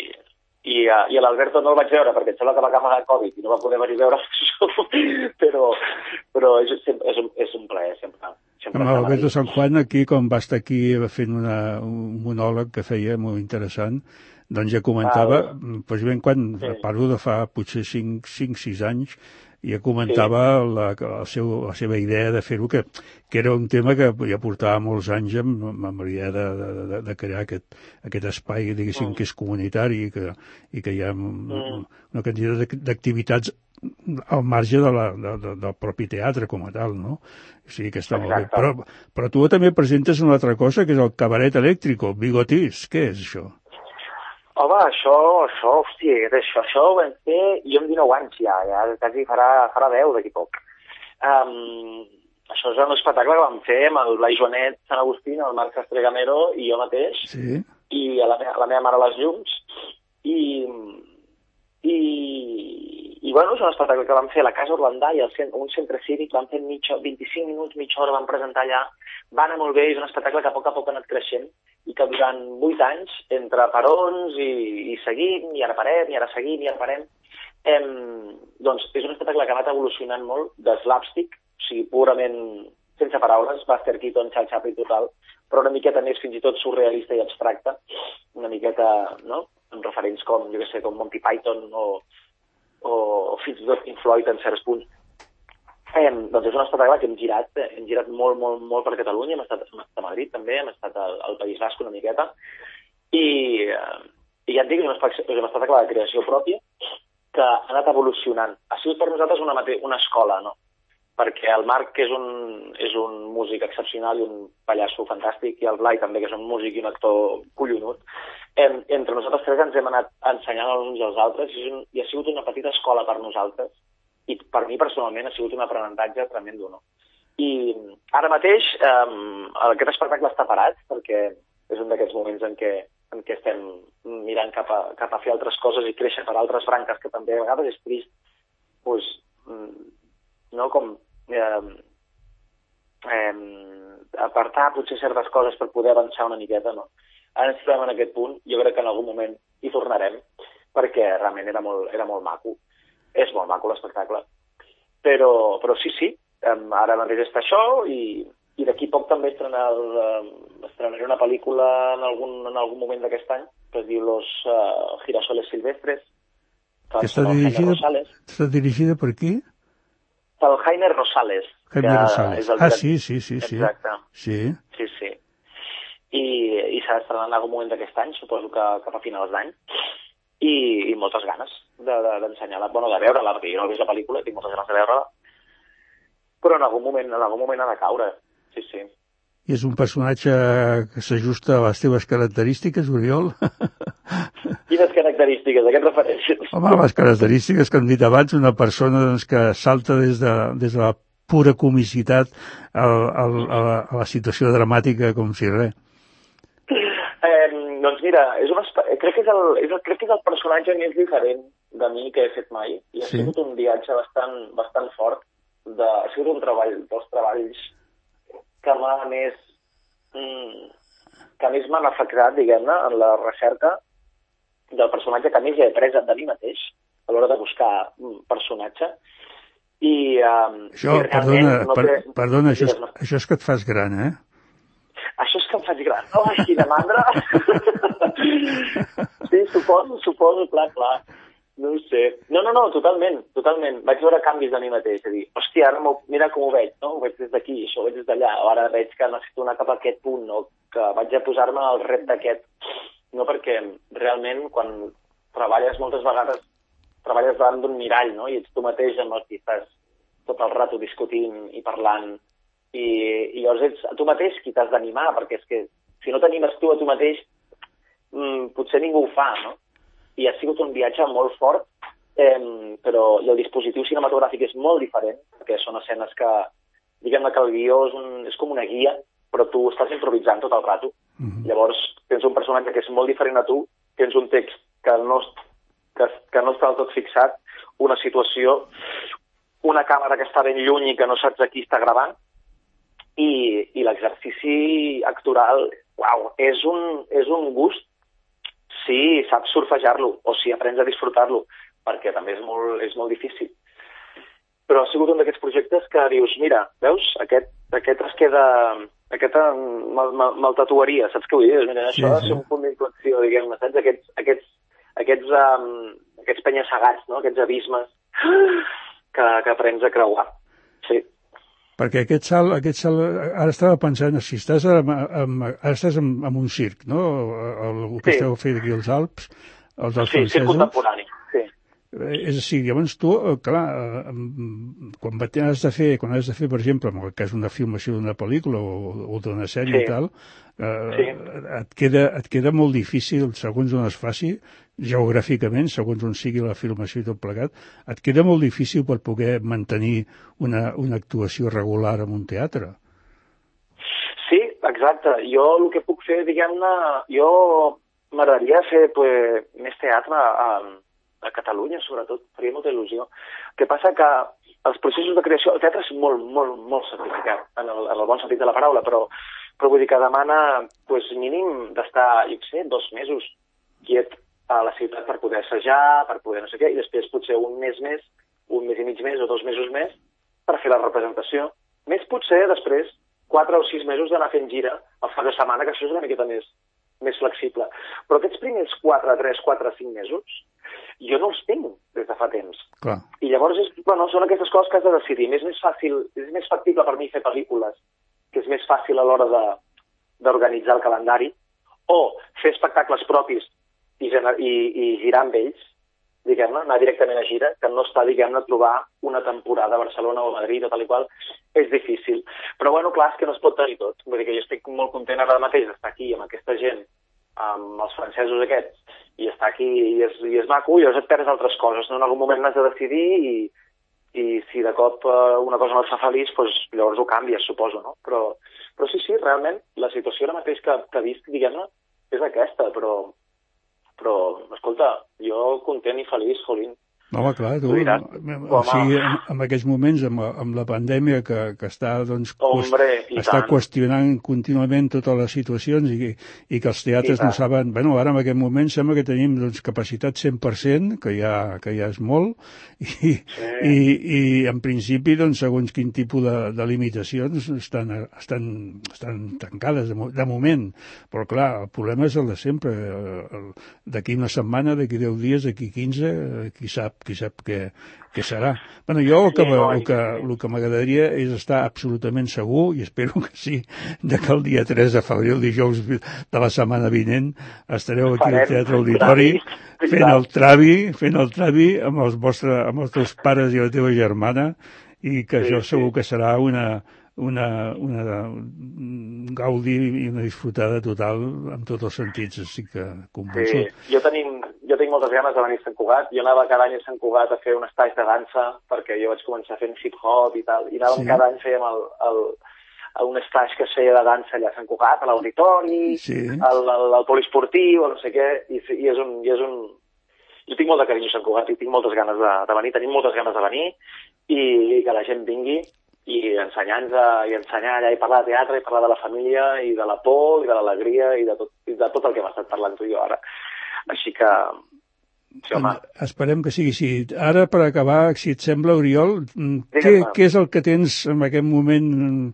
i, uh, i l'Alberto no el vaig veure perquè em sembla que va agafar el Covid i no va poder venir a veure això, però, però és, és, un, és un plaer sempre. sempre amb l'Alberto San Juan aquí, com va estar aquí fent una, un monòleg que feia molt interessant, doncs ja comentava, ah, precisament quan sí. parlo de fa potser cinc sis anys, ja comentava sí. la, la, seu, la seva idea de fer-ho, que, que era un tema que ja portava molts anys amb, amb la idea de, de, de crear aquest, aquest espai, diguéssim, mm. que és comunitari i que, i que hi ha mm. una quantitat d'activitats al marge de la, de, de, del propi teatre com a tal, no? O sigui que està molt bé. Però, però tu també presentes una altra cosa, que és el cabaret elèctrico, Bigotís. Què és això? Home, això, això, hòstia, això, això ho vam fer jo amb dinou anys ja, ja quasi farà, farà deu d'aquí poc. Um, això és un espectacle que vam fer amb el Blai Joanet, Sant Agustín, el Marc Castregamero i jo mateix. Sí. i a la, me la meva mare les llums, i, i, i bueno, és un espectacle que vam fer a la Casa Orlandà i al centre, un centre cívic, vam fer mitja, vint-i-cinc minuts, mitja hora, vam presentar allà, va anar molt bé, és un espectacle que a poc a poc ha anat creixent i que durant vuit anys, entre parons i, i seguim, i ara parem, i ara seguim, i ara parem, em, doncs és un espectacle que ha anat evolucionant molt de slapstick, o sigui, purament sense paraules, Buster Keaton, Charles Chaplin total, però una miqueta més fins i tot surrealista i abstracta, una miqueta, no?, amb referents com, jo què sé, com Monty Python o, o fins i tot Pink Floyd en certs punts. Eh, doncs és un espectacle que hem girat, eh, hem girat molt, molt, molt per Catalunya, hem estat, hem estat a Madrid també, hem estat al, al País Basc una miqueta, i, eh, i ja et dic, és un espectacle de creació pròpia que ha anat evolucionant. Ha sigut per nosaltres una, una escola, no?, perquè el Marc, que és un, és un músic excepcional i un pallasso fantàstic, i el Blai també, que és un músic i un actor collonut, en, entre nosaltres tres ens hem anat ensenyant els uns als altres i, un, i ha sigut una petita escola per nosaltres, i per mi personalment ha sigut un aprenentatge tremendo, no? I ara mateix eh, aquest espectacle està parat, perquè és un d'aquests moments en què, en què estem mirant cap a, cap a fer altres coses i créixer per altres branques, que també a vegades és trist, doncs, no, com eh, eh, apartar potser certes coses per poder avançar una miqueta, no? Ara ens trobem en aquest punt, jo crec que en algun moment hi tornarem, perquè realment era molt, era molt maco. És molt maco l'espectacle. Però, però sí, sí, eh, ara mateix està això, i, i d'aquí poc també estrenar, eh, estrenaré una pel·lícula en algun, en algun moment d'aquest any, que es diu Los uh, Girasoles Silvestres, que està dirigida, està dirigida per qui? Pel Jaime Rosales. Jaime Rosales. Ah, sí, sí, sí. Exacte. Sí. Sí, sí. I, i s'ha d'estrenar en algun moment d'aquest any, suposo que cap a finals d'any, i, i moltes ganes d'ensenyar-la, de, bueno, de veure-la, perquè jo no he vist la pel·lícula, tinc moltes ganes de veure-la, però en algun moment, en algun moment ha de caure, sí, sí. I és un personatge que s'ajusta a les teves característiques, Oriol? Quines característiques? A què et refereixes? Home, les característiques que hem dit abans, una persona doncs, que salta des de, des de la pura comicitat a, a, a, la, a la situació dramàtica com si res. Eh, doncs mira, és una, crec, que és el, és el, crec que és el personatge més diferent de mi que he fet mai, i ha sí. sigut un viatge bastant, bastant fort, de, ha sigut un treball, dels treballs que m'ha més, mm, que més m'han afectat, diguem-ne, en la recerca del personatge que més he après de mi mateix a l'hora de buscar un personatge. I, um, això, i perdona, no per, té... perdona això, és, això és que et fas gran, eh? Això és que em faig gran, no? Ai, quina mandra! Sí, suposo, suposo, clar, clar. No ho sé. No, no, no, totalment, totalment. Vaig veure canvis de mi mateix, és a dir, hòstia, ara mira com ho veig, no? Ho veig des d'aquí, això ho veig des d'allà, ara veig que necessito anar cap a aquest punt, no? Que vaig a posar-me al repte aquest, no? Perquè realment quan treballes moltes vegades, treballes davant d'un mirall, no? I ets tu mateix amb el que estàs tot el rato discutint i parlant, i, i llavors ets tu mateix qui t'has d'animar, perquè és que si no t'animes tu a tu mateix, mmm, potser ningú ho fa, no? I ha sigut un viatge molt fort, eh, però i el dispositiu cinematogràfic és molt diferent, perquè són escenes que, diguem-ne que el guió és, un, és com una guia, però tu estàs improvisant tot el rato. Mm-hmm. Llavors tens un personatge que és molt diferent a tu, tens un text que no, que, que no està del tot fixat, una situació, una càmera que està ben lluny i que no saps a qui està gravant, i, i l'exercici actoral, uau, és un, és un gust si saps surfejar-lo o si aprens a disfrutar-lo, perquè també és molt, és molt difícil. Però ha sigut un d'aquests projectes que dius, mira, veus, aquest, aquest es queda... Aquest me'l me, me tatuaria, saps què vull dir? Mira, això sí, ha de ser un punt d'inflexió, diguem-ne, saps? Aquests, aquests, aquests, um, aquests penya-segats, no? Aquests abismes que, que aprens a creuar. Sí. Perquè aquest salt, aquest salt, ara estava pensant, si estàs, amb, amb, ara estàs amb, amb un circ, no? El, el que sí. Esteu fent aquí als Alps, els dels sí, francesos. Sí, circ contemporani, sí. És a dir, llavors tu, clar, quan has de fer, quan has de fer, per exemple, en el cas d'una filmació d'una pel·lícula o, o d'una sèrie sí. i tal, eh, sí. et, queda, et queda molt difícil, segons on es faci, geogràficament, segons on sigui la filmació i tot plegat, et queda molt difícil per poder mantenir una, una actuació regular en un teatre. Sí, exacte. Jo el que puc fer, diguem-ne, jo m'agradaria fer pues, més teatre a, a Catalunya, sobretot, faria molta il·lusió. El que passa que els processos de creació, el teatre és molt, molt, molt sacrificat, en el, en el bon sentit de la paraula, però, però vull dir que demana pues, mínim d'estar, jo sé, dos mesos quiet a la ciutat per poder assajar, per poder no sé què, i després potser un mes més, un mes i mig més o dos mesos més per fer la representació. Més potser després quatre o sis mesos d'anar fent gira al cap de setmana, que això és una miqueta més, més flexible. Però aquests primers quatre, tres, quatre, cinc mesos, jo no els tinc des de fa temps. Clar. I llavors és, bueno, són aquestes coses que has de decidir. És més fàcil, és més factible per mi fer pel·lícules, que és més fàcil a l'hora d'organitzar el calendari, o fer espectacles propis i, i, i girar amb ells, diguem-ne, anar directament a gira, que no està, diguem-ne, a trobar una temporada a Barcelona o a Madrid o tal i qual, és difícil. Però, bueno, clar, és que no es pot tenir tot. Vull dir que jo estic molt content ara mateix d'estar aquí amb aquesta gent, amb els francesos aquests, i estar aquí i és, i és maco, i llavors et perds altres coses, no? En algun moment n'has de decidir i, i si de cop una cosa no et fa feliç, doncs llavors ho canvies, suposo, no? Però, però sí, sí, realment, la situació ara mateix que, que visc, diguem-ne, és aquesta, però... però, escolta, jo content i feliç, jolín. No, home, clar, tu, o sigui, en, en aquests moments, amb, amb la pandèmia que, que està, doncs, Hombre, està qüestionant contínuament totes les situacions i, i que els teatres no saben... Bueno, ara en aquest moment sembla que tenim doncs, capacitat cent per cent, que ja, que ja és molt, i, sí. i, i en principi, doncs, segons quin tipus de, de limitacions estan, estan, estan tancades de, de moment. Però, clar, el problema és el de sempre. D'aquí una setmana, d'aquí deu dies, d'aquí quinze, qui sap qui sap què, què serà. Bueno, jo el que, el que, el que m'agradaria és estar absolutament segur, i espero que sí, de que el dia tres de febrer, el dijous de la setmana vinent, estareu aquí al Teatre Auditori fent el travi, fent el travi amb els, vostres, amb els teus pares i la teva germana, i que això segur que serà una, una, una gaudi i una disfrutada total en tots els sentits, així que convençut. Sí, jo tenim, jo tinc moltes ganes de venir a Sant Cugat. Jo anava cada any a Sant Cugat a fer un estatge de dansa, perquè jo vaig començar fent hip-hop i tal, i anàvem sí. cada any fèiem el, el, un estatge que es feia de dansa allà a Sant Cugat, a l'auditori, sí. al, al, al poliesportiu, o no sé què, i, i, és un, i és un... Jo tinc molt de carinyo a Sant Cugat i tinc moltes ganes de, de venir, tenim moltes ganes de venir, i, i que la gent vingui, i ensenyar-nos i ensenyar allà i parlar de teatre, i parlar de la família, i de la por, i de l'alegria, i de tot, i de tot el que hem estat parlant tu i jo ara. Així que... Sí, home. Esperem que sigui així. Ara, per acabar, si et sembla, Oriol, què, què és el que tens en aquest moment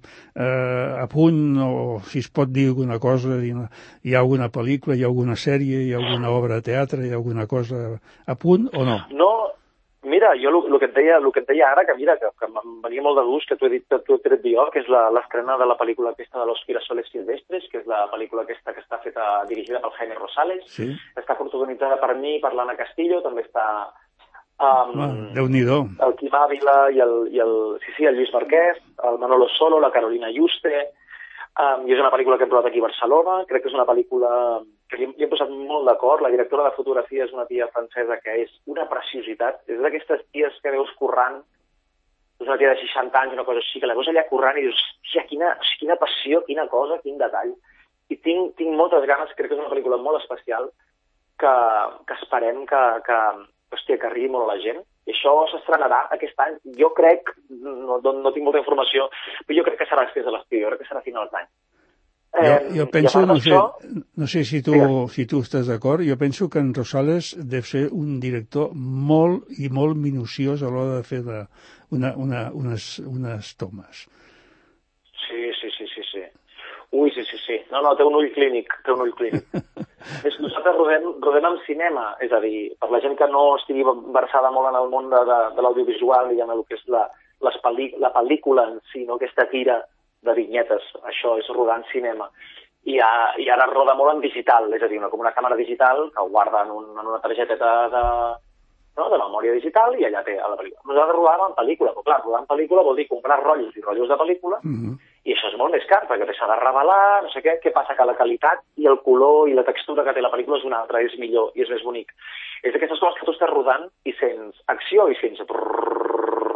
eh, a punt, o si es pot dir alguna cosa? Hi ha alguna pel·lícula, hi ha alguna sèrie, hi ha alguna obra de teatre, hi ha alguna cosa a punt o no? No, mira, jo el que et deia, el que et deia ara, que mira, que, que em venia molt de gust, que t'ho he dit, t'ho he tret jo, que és l'estrena de la pel·lícula aquesta de Los girasoles silvestres, que és la pel·lícula aquesta que està feta, dirigida pel Jaime Rosales, sí. està protagonitzada per mi, per l'Anna Castillo, també està um, ah, Déu-n'hi-do. el Quim Ávila i el, i el, sí, sí, el Lluís Marquès, el Manolo Solo, la Carolina Juste, um, i és una pel·lícula que hem provat aquí a Barcelona, crec que és una pel·lícula que hi hem, hi hem posat molt d'acord. La directora de fotografia és una tia francesa que és una preciositat, és d'aquestes ties que veus corrent, és una tia de seixanta anys, una cosa així, que la veus allà corrent i dius, hòstia, quina, quina passió, quina cosa, quin detall. I tinc, tinc moltes ganes, crec que és una pel·lícula molt especial, que, que esperem que, que, hòstia, que arribi molt a la gent. I això s'estrenarà aquest any. Jo crec, no, no, no tinc molta informació, però jo crec que serà després de l'estiu, jo crec que serà a finals d'any. Jo, jo penso, no sé, no sé si tu, si tu estàs d'acord, jo penso que en Rosales deu ser un director molt i molt minuciós a l'hora de fer de, una, una, unes, unes tomes. Sí, sí, sí, sí, sí. Ui, sí, sí, sí. No, no, té un ull clínic, té un ull clínic. Nosaltres rodem, rodem en cinema, és a dir, per la gent que no estigui versada molt en el món de, de, de l'audiovisual, diguem, el que és la, les pel·li, la pel·lícula en si, no? Aquesta tira de vinyetes, això és rodar en cinema. I, a, i ara roda molt en digital, és a dir, una, com una càmera digital que ho guarda en, un, en una targeteta de, no, de memòria digital i allà té a la pel·lícula. Nosaltres rodàvem en pel·lícula, però clar, rodar en pel·lícula vol dir comprar rotllos i rotllos de pel·lícula, mm-hmm. i això és molt més car, perquè s'ha de revelar, no sé què, què passa? Que la qualitat i el color i la textura que té la pel·lícula és una altra, és millor i és més bonic. És d'aquestes coses que tu estàs rodant i sents acció i sents...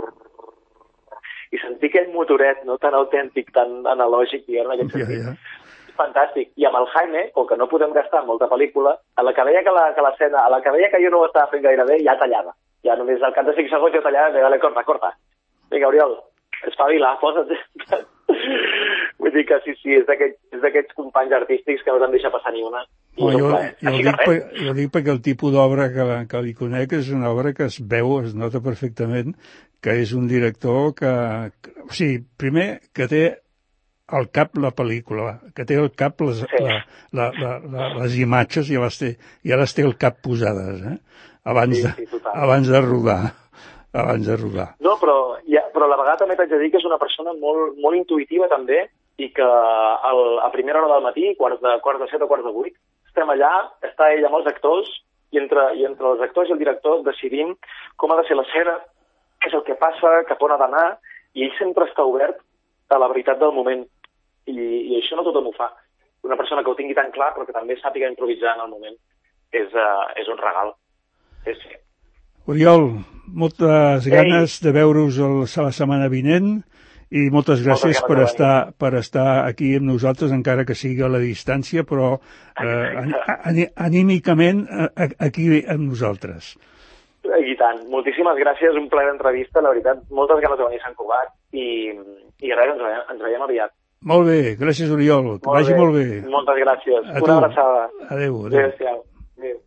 i sentir aquell motoret, no, tan autèntic, tan analògic, diguem, en aquest sentit. Ja, ja. Fantàstic. I amb el Jaime, com que no podem gastar molta pel·lícula, a la que veia que la, que l'escena, a la que veia que jo no ho estava fent gaire bé, ja tallava. Ja només al cap de cinc segons jo tallava i deia, corta, corta. Vinga, Oriol, espavila, posa't. Vull dir que sí, sí, és d'aquests companys artístics que no te'n deixa passar ni una. Oh, jo, jo, dic per, jo dic perquè el tipus d'obra que, que li conec és una obra que es veu, es nota perfectament, que és un director que, que... O sigui, primer, que té al cap la pel·lícula, que té al cap les, sí. la, la, la, la, les imatges, ja les té, ja les té al cap posades, eh? Abans, sí, sí, de, abans de rodar. Abans de rodar. No, però, ja, però a la vegada també t'haig de dir que és una persona molt, molt intuïtiva també, i que el, a primera hora del matí, quarts de, quarts de set o quarts de vuit, estem allà, està ell amb els actors, i entre, i entre els actors i el director decidim com ha de ser l'escena, què és el que passa, cap on ha d'anar, i ell sempre està obert a la veritat del moment. I, i això no tothom ho fa. Una persona que ho tingui tan clar, però que també sàpiga improvisar en el moment, és, uh, és un regal. Sí, sí. Oriol, moltes ganes Ei. de veure-us la setmana vinent, i moltes gràcies per estar, per estar aquí amb nosaltres, encara que sigui a la distància, però eh, anímicament aquí amb nosaltres. I tant. Moltíssimes gràcies, un plaer d'entrevista, la veritat, moltes ganes de venir a Sant Cugat i, i res, ens veiem, ens veiem aviat. Molt bé, gràcies Oriol, que molt vagi bé. molt bé. Moltes gràcies, a una tu. abraçada. Adéu, adéu. Adéu. Adéu.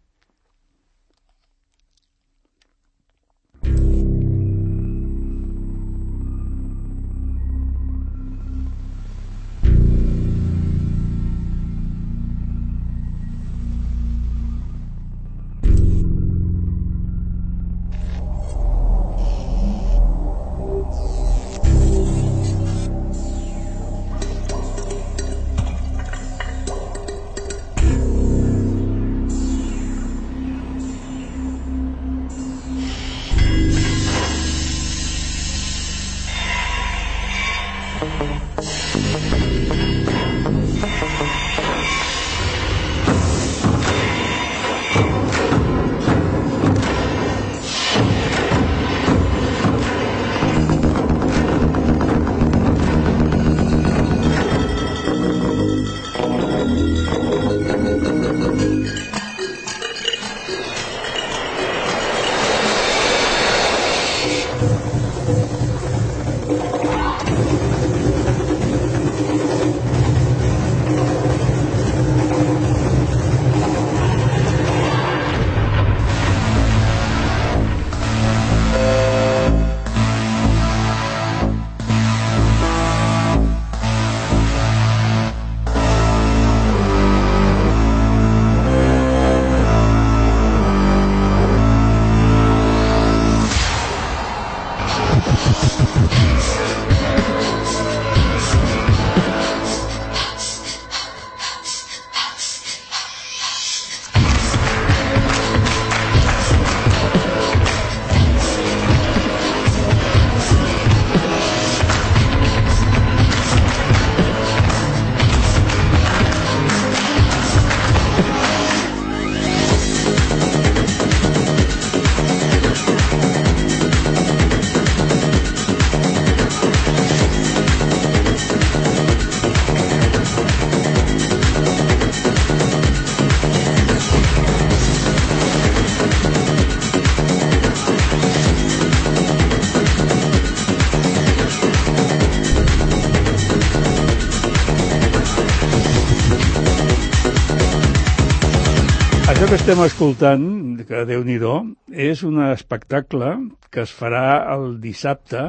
Això que estem escoltant, que Déu-n'hi-do, és un espectacle que es farà el dissabte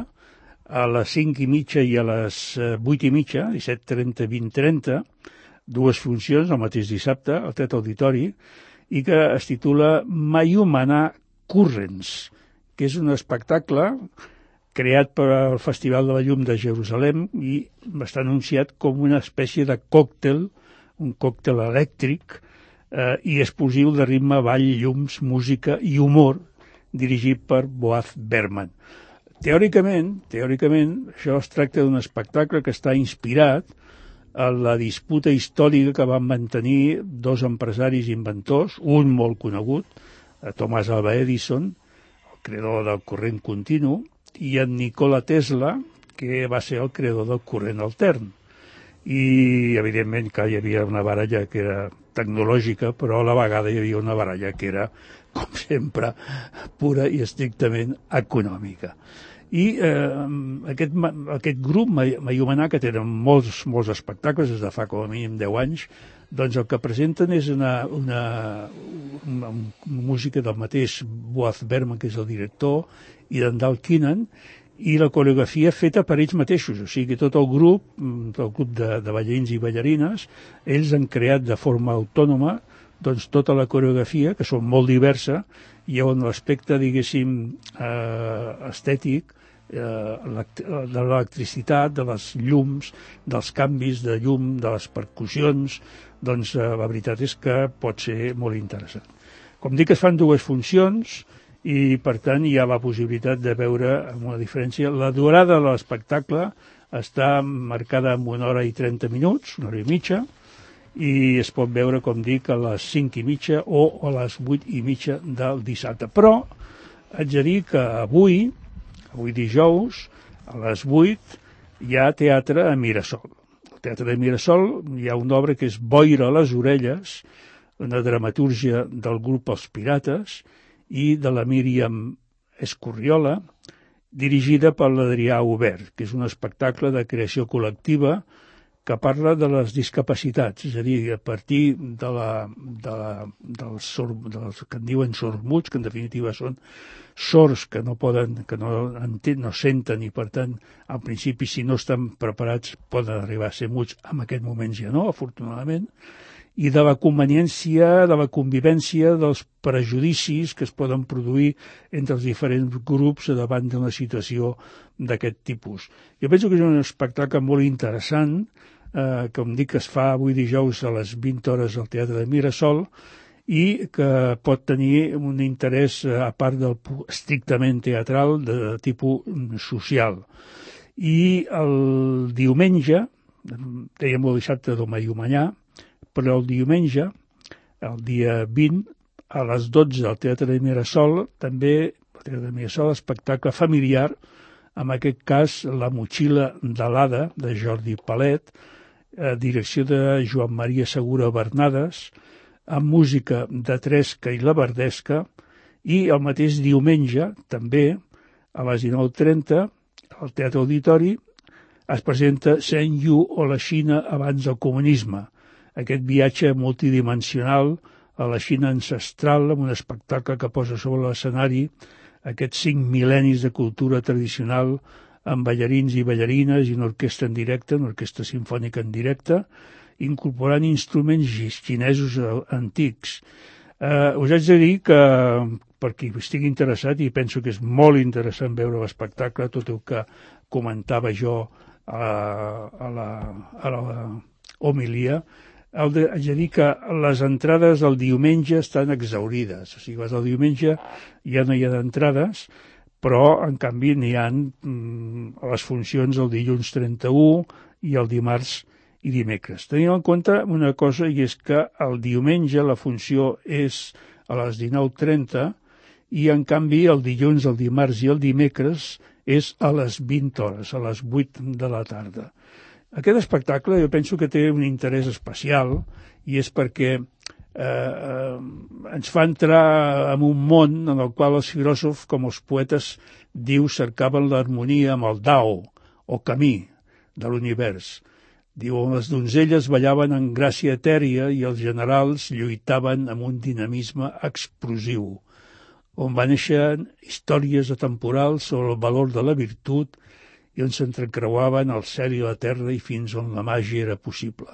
a les cinc i mitja i a les vuit i mitja, disset trenta, vint trenta, dues funcions el mateix dissabte, al Tet Auditori, i que es titula Mayumana Currents, que és un espectacle creat per al Festival de la Llum de Jerusalem i està anunciat com una espècie de còctel, un còctel elèctric, eh, i explosiu de ritme, ball, llums, música i humor, dirigit per Boaz Berman. Teòricament, teòricament, això es tracta d'un espectacle que està inspirat a la disputa històrica que van mantenir dos empresaris inventors, un molt conegut, Thomas Alva Edison, el creador del corrent continu, i en Nikola Tesla, que va ser el creador del corrent altern. i evidentment que hi havia una baralla que era tecnològica, però a la vegada hi havia una baralla que era, com sempre, pura i estrictament econòmica. I eh, aquest, aquest grup, Mayumaná, que tenen molts, molts espectacles des de fa com a mínim deu anys, doncs el que presenten és una, una, una, una música del mateix Boaz Berman, que és el director, i d'en Dal Keenan, i la coreografia feta per ells mateixos, o sigui, tot el grup, el grup de, de ballarins i ballarines, ells han creat de forma autònoma doncs tota la coreografia, que són molt diversa, i on l'aspecte, diguéssim, eh, estètic, eh, de l'electricitat, de les llums, dels canvis de llum, de les percussions, doncs eh, la veritat és que pot ser molt interessant. Com dic, es fan dues funcions, i per tant hi ha la possibilitat de veure amb una diferència. La durada de l'espectacle està marcada amb una hora i trenta minuts, una hora i mitja, i es pot veure, com dic, a les cinc i mitja o a les vuit i mitja del dissabte. Però haig de dir que avui, avui dijous, a les vuit, hi ha teatre a Mirasol. Al Teatre de Mirasol hi ha una obra que és Boira a les orelles, una dramatúrgia del grup Els Pirates, i de la Míriam Escorriola, dirigida per l'Adrià Aubert, que és un espectacle de creació col·lectiva que parla de les discapacitats, és a dir, a partir de la, de la, dels, sord, dels que en diuen sords-muts, que en definitiva són sords que no poden, que no, enten, no senten i per tant, al principi, si no estan preparats, poden arribar a ser muts, en aquest moment ja no, afortunadament, i de la conveniència, de la convivència, dels prejudicis que es poden produir entre els diferents grups davant d'una situació d'aquest tipus. Jo penso que és un espectacle molt interessant, eh, com dic, que es fa avui dijous a les vint hores al Teatre de Mirasol i que pot tenir un interès, a part del estrictament teatral, de tipus social. I el diumenge, dèiem el dissabte del Mayumaná, però el diumenge, el dia vint, a les dotze al Teatre de Mirasol, també al Teatre de Mirasol, espectacle familiar, en aquest cas La motxilla de l'Ada, de Jordi Palet, eh, direcció de Joan Maria Segura Bernades, amb música de Tresca i la Verdesca, i el mateix diumenge, també, a les dinou trenta, al Teatre Auditori, es presenta Shen Yu o la Xina abans del comunisme, aquest viatge multidimensional a la Xina ancestral, amb un espectacle que posa sobre l'escenari aquests cinc mil·lennis de cultura tradicional amb ballarins i ballarines i una orquestra en directe, una orquestra simfònica en directe, incorporant instruments xinesos antics. Eh, us haig de dir que, per qui estigui interessat, i penso que és molt interessant veure l'espectacle, tot el que comentava jo a, a la, a la homilia, haig de dir que les entrades del diumenge estan exaurides. O sigui, les del diumenge ja no hi ha d'entrades, però, en canvi, n'hi ha mm, les funcions el dilluns trenta-u i el dimarts i dimecres. Tenim en compte una cosa, i és que el diumenge la funció és a les dinou trenta i, en canvi, el dilluns, el dimarts i el dimecres és a les vint hores, a les vuit de la tarda. Aquest espectacle jo penso que té un interès especial i és perquè eh, ens fa entrar en un món en el qual els filòsofs com els poetes diu cercaven l'harmonia amb el Dao o camí de l'univers. Diu, les donzelles ballaven en gràcia etèria i els generals lluitaven amb un dinamisme explosiu, on van néixer històries atemporals sobre el valor de la virtut i on s'entrecreuaven el cel i la terra i fins on la màgia era possible.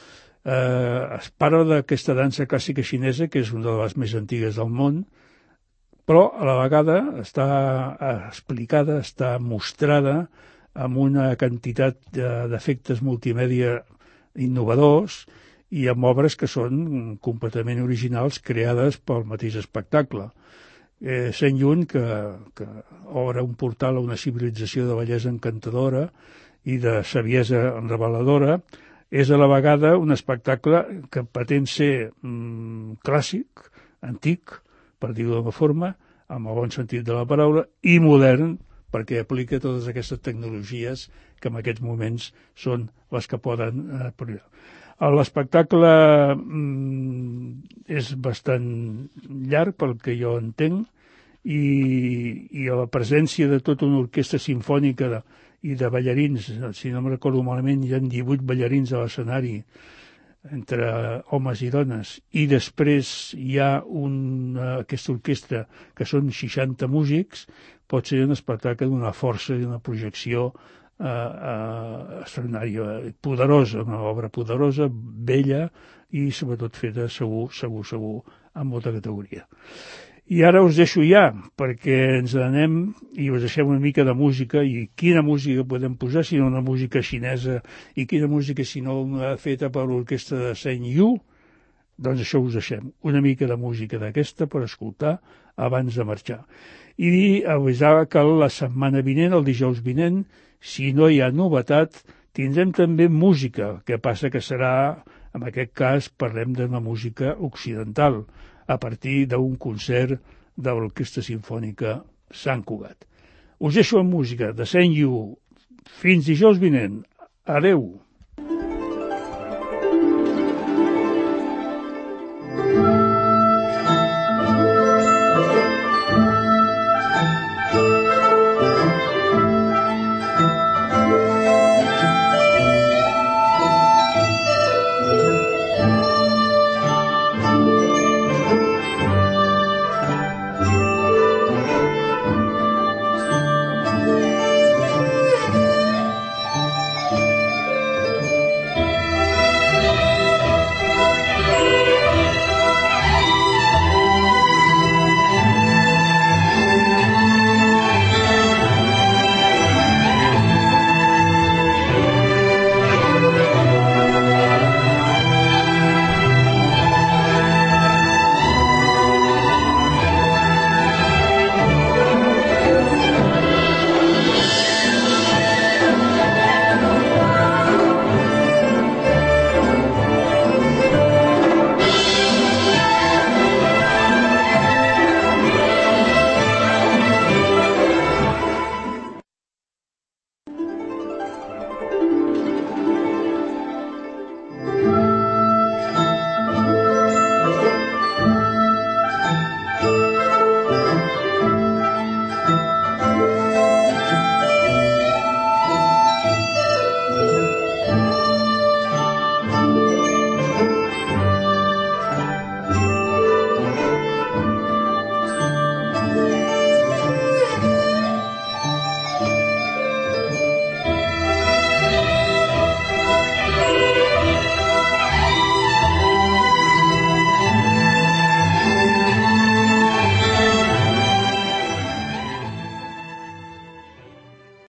Eh, es parla d'aquesta dansa clàssica xinesa, que és una de les més antigues del món, però a la vegada està explicada, està mostrada amb una quantitat d'efectes multimèdia innovadors i amb obres que són completament originals creades pel mateix espectacle. Eh, Shen Yun, que, que obre un portal a una civilització de bellesa encantadora i de saviesa reveladora, és a la vegada un espectacle que pretén ser mm, clàssic, antic, per dir-ho d'una forma, amb el bon sentit de la paraula, i modern, perquè aplica totes aquestes tecnologies que en aquests moments són les que poden eh, provar. L'espectacle mm, és bastant llarg, pel que jo entenc, i, i a la presència de tota una orquestra sinfònica de, i de ballarins, si no em recordo malament, hi ha divuit ballarins a l'escenari, entre homes i dones, i després hi ha una, aquesta orquestra que són seixanta músics, pot ser un espectacle d'una força i una projecció Uh, uh, extraordinària, poderosa, una obra poderosa, bella i sobretot feta segur, segur, segur, amb molta categoria. I ara us deixo ja, perquè ens anem i us deixem una mica de música, i quina música podem posar, si no una música xinesa, i quina música si no una feta per l'orquestra de Saint Yu, doncs això us deixem, una mica de música d'aquesta per escoltar abans de marxar. I avisar que la setmana vinent, el dijous vinent, si no hi ha novetat, tindrem també música, que passa que serà, en aquest cas, parlem d'una música occidental, a partir d'un concert de l'Orquestra Simfònica Sant Cugat. Us deixo amb música de Saint Yu. Fins dijous vinent. Adeu.